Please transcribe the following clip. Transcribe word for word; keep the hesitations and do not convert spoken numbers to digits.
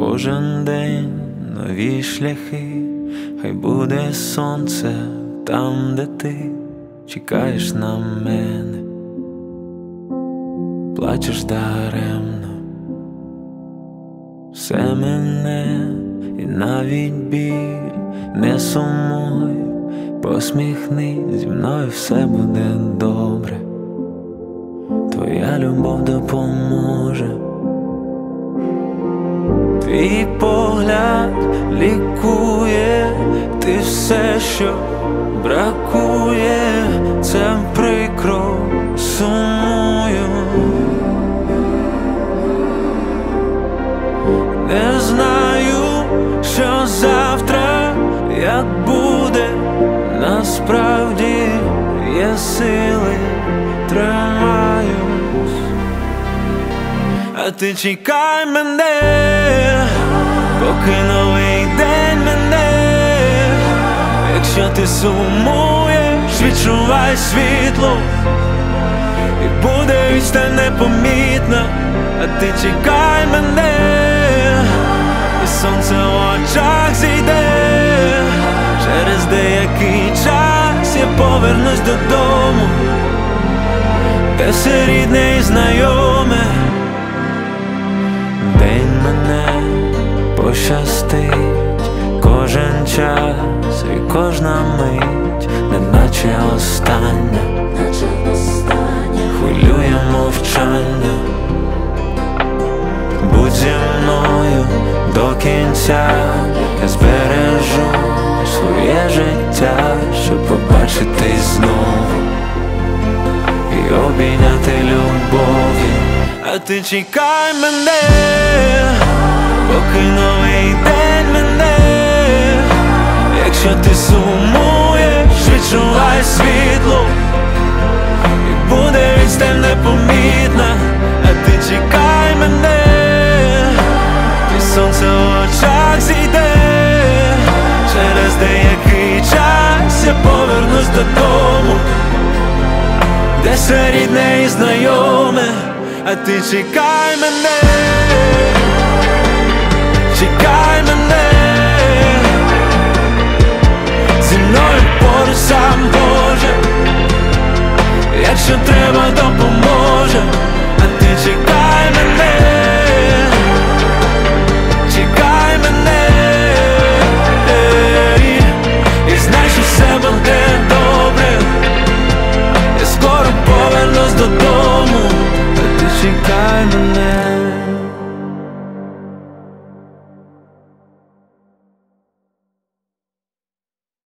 Кожен день нові шляхи, хай буде сонце там, де ти чекаєш на мене, плачеш даремно. Все мене і навіть біль, не сумуй, посміхнись, зі мною все буде добре. Твоя любов допоможе. Твій погляд лікує, ти все, що бракує, це прикро, сумую. Не знаю, що завтра, як буде, насправді є сили, тримаюсь. А ти чекай мене, поки новий день мене. Якщо ти сумуєш, відчувай світло, і буде відстань непомітна. А ти чекай мене, і сонце в очах зійде. Через деякий час я повернусь додому, де все рідне і знайоме. День мене пощастить, кожен час і кожна мить, неначе остання, хвилює мовчання. Будь зі мною до кінця, я збережу своє життя, щоб побачитись знову і обійняти любов'ю. А ти чекай мене, поки новий день мене. Якщо ти сумуєш, відчувай світло, і буде відстань непомітна. А ти чекай мене, і сонце в очах зійде. Через деякий час я повернусь додому, де все рідне і знайоме. А ти чекай мене, чекай мене, зі мною поруч сам Боже. Якщо треба допомогти,